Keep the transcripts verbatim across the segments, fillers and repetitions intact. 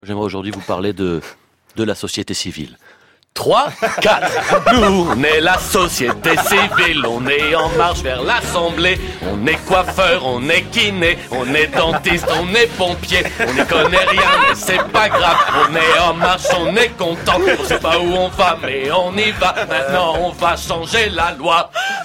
J'aimerais aujourd'hui vous parler de, de la société civile. trois, quatre, nous, on est la société civile, on est en marche vers l'Assemblée, on est coiffeur, on est kiné, on est dentiste, on est pompier, on n'y connaît rien, mais c'est pas grave, on est en marche, on est content, on sait pas où on va, mais on y va, maintenant on va changer la loi.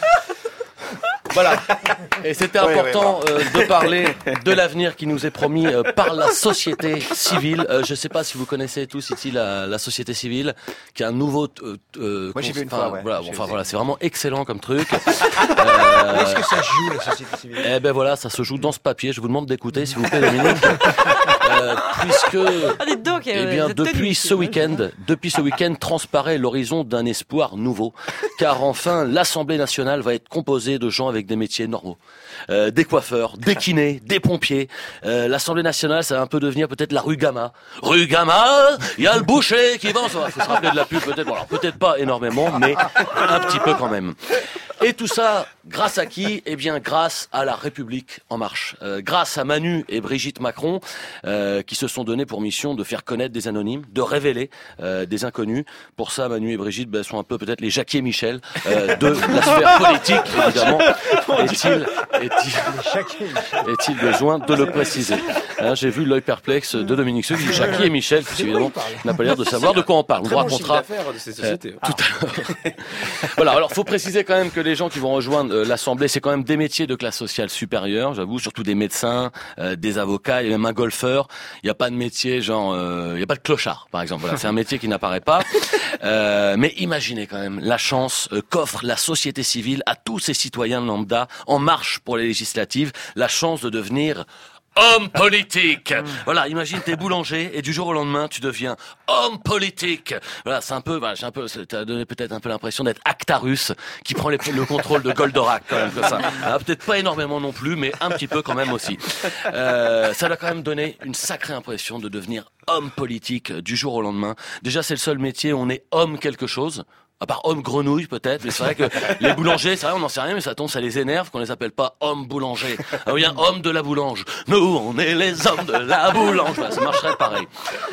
Voilà, et c'était important euh, de parler de l'avenir qui nous est promis euh, par la société civile. Euh, je ne sais pas si vous connaissez tous ici la, la société civile, qui est un nouveau... Euh, euh, Moi j'ai vu une enfin, fois, ouais. Voilà, bon, enfin voilà, c'est vraiment excellent comme truc. euh... Est-ce que ça joue la société civile? Eh ben voilà, ça se joue dans ce papier. Je vous demande d'écouter, s'il vous plaît, Dominique. Euh, puisque, ah, dites donc, eh bien, depuis ce week-end, depuis ce week-end, transparaît l'horizon d'un espoir nouveau, car enfin, l'Assemblée nationale va être composée de gens avec des métiers normaux, euh, des coiffeurs, des kinés, des pompiers. Euh, L'Assemblée nationale, ça va un peu devenir peut-être la rue Gamma. Rue Gamma, il y a le boucher qui vend. Il faut se rappeler de la pub, peut-être. Bon, alors peut-être pas énormément, mais un petit peu quand même. Et tout ça, grâce à qui? Eh bien, grâce à la République en marche. Euh, grâce à Manu et Brigitte Macron, euh, qui se sont donnés pour mission de faire connaître des anonymes, de révéler euh, des inconnus. Pour ça, Manu et Brigitte ben, sont un peu peut-être les Jackie et Michel euh, de la sphère politique, évidemment. Est-il, est-il, est-il besoin de le préciser? Hein, j'ai vu l'œil perplexe de Dominique Seux, qui dit Jackie et Michel, qui évidemment n'a pas l'air de savoir de quoi on parle. On vous racontera de ces sociétés. Euh, tout à l'heure. Voilà, alors faut préciser quand même que les gens qui vont rejoindre euh, l'Assemblée, c'est quand même des métiers de classe sociale supérieure, j'avoue, surtout des médecins, euh, des avocats, il y a même un golfeur. Il n'y a pas de métier genre, euh, il n'y a pas de clochard, par exemple. Voilà, c'est un métier qui n'apparaît pas. Euh, mais imaginez quand même la chance euh, qu'offre la société civile à tous ces citoyens lambda en marche pour les législatives, la chance de devenir homme politique. Voilà, imagine t'es boulanger et du jour au lendemain tu deviens homme politique. Voilà, c'est un peu, voilà, j'ai un peu, t'as donné peut-être un peu l'impression d'être Actarus qui prend les, le contrôle de Goldorak quand même comme ça. Alors, peut-être pas énormément non plus, mais un petit peu quand même aussi. Euh, ça doit quand même donner une sacrée impression de devenir homme politique du jour au lendemain. Déjà, c'est le seul métier où on est homme quelque chose. À part homme grenouille peut-être, mais c'est vrai que les boulangers, c'est vrai, on n'en sait rien, mais ça tombe, ça les énerve qu'on les appelle pas hommes boulangers. Ah oui, un homme de la boulange. Nous, on est les hommes de la boulange. Voilà, ça marcherait pareil.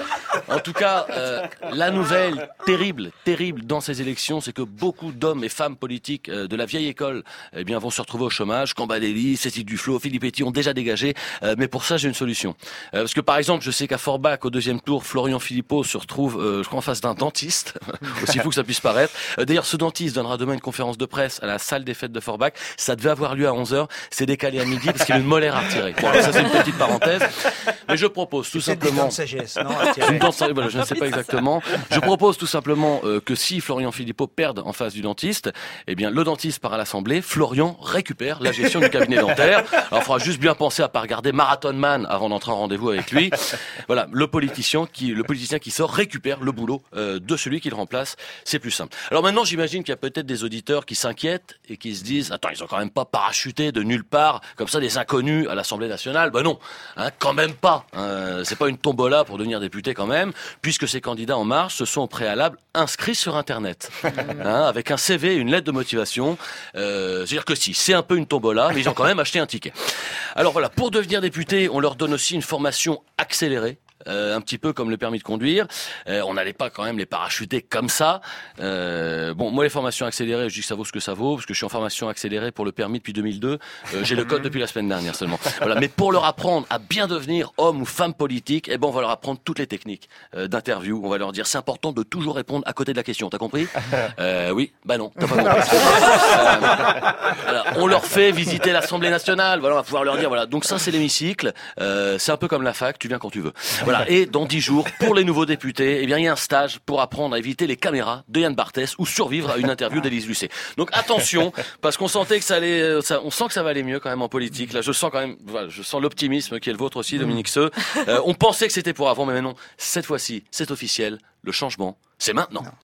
En tout cas, euh, la nouvelle terrible, terrible dans ces élections, c'est que beaucoup d'hommes et femmes politiques euh, de la vieille école, eh bien, vont se retrouver au chômage. Cambadélis, Cécile Duflot, Philippe Etty ont déjà dégagé, euh, mais pour ça, j'ai une solution. Euh, parce que par exemple, je sais qu'à Forbach, au deuxième tour, Florian Philippot se retrouve, euh, je crois, en face d'un dentiste, aussi fou que ça puisse paraître. D'ailleurs, ce dentiste donnera demain une conférence de presse à la salle des fêtes de Forbach. Ça devait avoir lieu à onze heures. C'est décalé à midi parce qu'il y a une molaire à retirer. Bon, ça, c'est une petite parenthèse. Mais je propose tout simplement... Une sagesse, non, une dent de sagesse, voilà, je ne sais pas exactement. Je propose tout simplement euh, que si Florian Philippot perde en face du dentiste, eh bien, le dentiste part à l'Assemblée, Florian récupère la gestion du cabinet dentaire. Alors, il faudra juste bien penser à pas regarder Marathon Man avant d'entrer en rendez-vous avec lui. Voilà, le politicien qui, le politicien qui sort récupère le boulot euh, de celui qui le remplace. C'est plus simple. Alors maintenant, j'imagine qu'il y a peut-être des auditeurs qui s'inquiètent et qui se disent « Attends, ils ont quand même pas parachuté de nulle part, comme ça, des inconnus à l'Assemblée nationale ?» Ben non, hein, quand même pas. Hein, c'est pas une tombola pour devenir député quand même, puisque ces candidats en marche se sont au préalable inscrits sur Internet, hein, avec un C V et une lettre de motivation. Euh, c'est-à-dire que si, c'est un peu une tombola, mais ils ont quand même acheté un ticket. Alors voilà, pour devenir député, on leur donne aussi une formation accélérée. Euh, un petit peu comme le permis de conduire. Euh, on n'allait pas quand même les parachuter comme ça. Euh, bon, moi les formations accélérées, je dis que ça vaut ce que ça vaut, parce que je suis en formation accélérée pour le permis depuis deux mille deux. Euh, j'ai le code depuis la semaine dernière seulement. Voilà. Mais pour leur apprendre à bien devenir homme ou femme politique, eh ben on va leur apprendre toutes les techniques euh, d'interview. On va leur dire c'est important de toujours répondre à côté de la question. T'as compris? euh, Oui. Bah non, t'as pas compris. euh, voilà. On leur fait visiter l'Assemblée nationale. Voilà, on va pouvoir leur dire voilà. Donc ça c'est l'hémicycle. Euh, c'est un peu comme la fac. Tu viens quand tu veux. Voilà. Et dans dix jours, pour les nouveaux députés, eh bien, il y a un stage pour apprendre à éviter les caméras de Yann Barthès ou survivre à une interview d'Élise Lucet. Donc attention, parce qu'on sentait que ça allait, ça, on sent que ça va aller mieux quand même en politique. Là, je sens quand même, voilà, je sens l'optimisme qui est le vôtre aussi, Dominique Seux. Euh, on pensait que c'était pour avant, mais non. Cette fois-ci, c'est officiel. Le changement, c'est maintenant.